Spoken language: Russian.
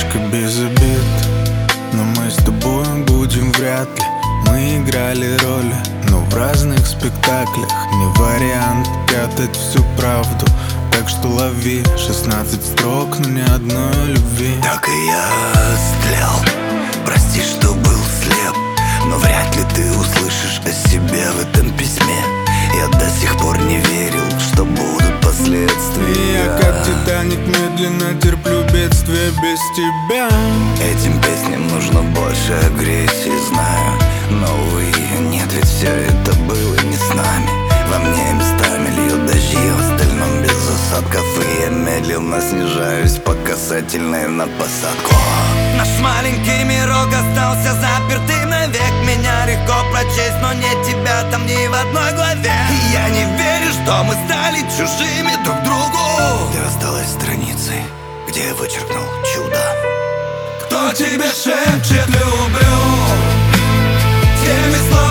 девочка без обид, но мы с тобой будем вряд ли. Мы играли роли, но в разных спектаклях. Не вариант прятать всю правду, так что лови 16 строк, но ни одной любви. Так и я стрел, прости, что был слеп, но вряд ли ты услышишь о себе в этом письме. Я до сих пор не верил, что будут последствия. Я как Титаник медленно терплю бедствие без тебя. Этим песням нужно больше агрессии, знаю, но увы, нет, ведь все это было не с нами. Во мне местами льют дожди, в остальном без осадков. И я медленно снижаюсь по касательной на посадку. Наш маленький мирок остался запертым навек. Меня легко прочесть, но нет тебя там ни в одной главе. И я не верю, что мы стали чужими друг другу. Ты осталась страницей, где я вычеркнул чудо. Кто тебе шепчет «люблю» теми словами?